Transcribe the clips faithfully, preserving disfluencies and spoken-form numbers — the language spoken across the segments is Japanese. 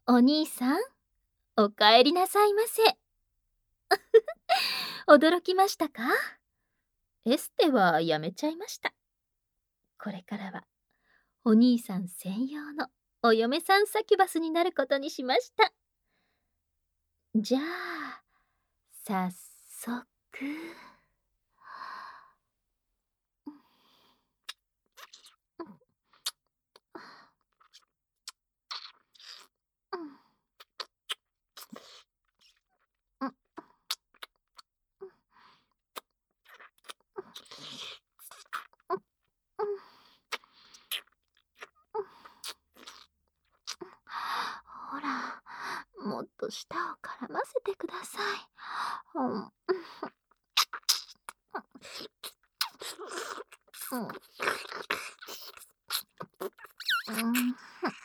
お兄さん、おかえりなさいませ。驚きましたか？エステはやめちゃいました。これからはお兄さん専用のお嫁さんサキュバスになることにしました。じゃあ、早速。ほら、もっと舌を絡ませてください。うん。うんうん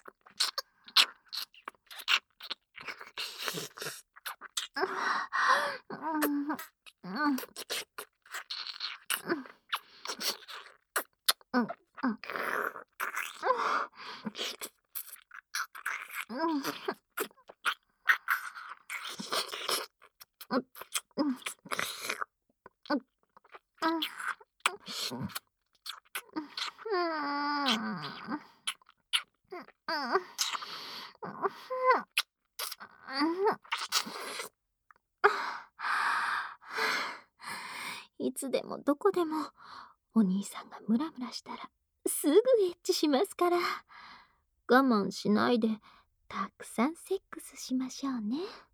いつでもどこでもお兄さんがムラムラしたらすぐエッチしますから、我慢しないでたくさんセックスしましょうね。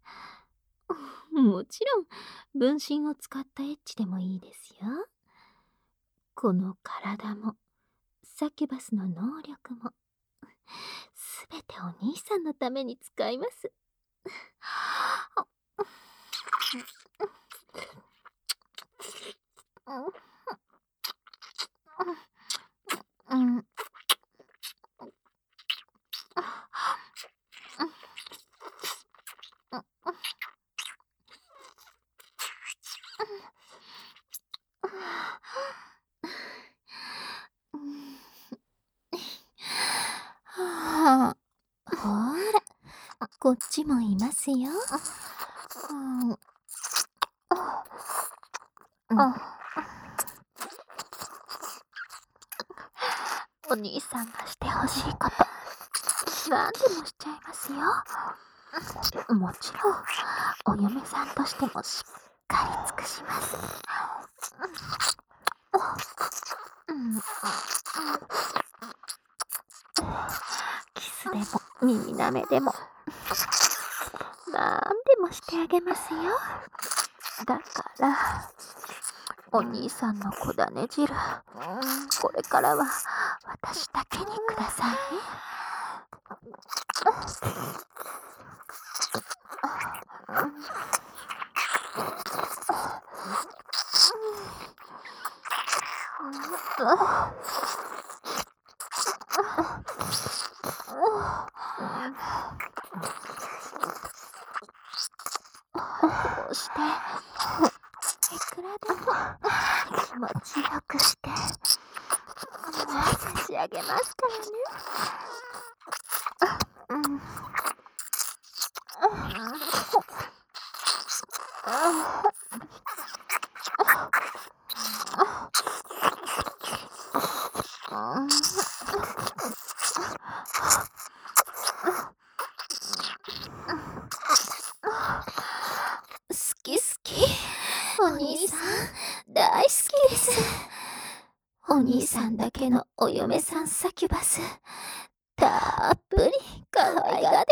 もちろん分身を使ったエッチでもいいですよ。この体もサキュバスの能力もすべてお兄さんのために使います。はあ、ほら、こっちもいますよ。お兄さんがしてほしいこと、何でもしちゃいますよ。もちろん、お嫁さんとしてもしっかり尽くします。キスでも耳舐めでも何でもしてあげますよ。だからお兄さんの子種汁、これからは私だけにくださいね。こうしていくらでも気持ちよくして差し上げますからね。好き好き。お兄さん大好きです。お兄さんだけのお嫁さんサキュバス、たっぷり可愛が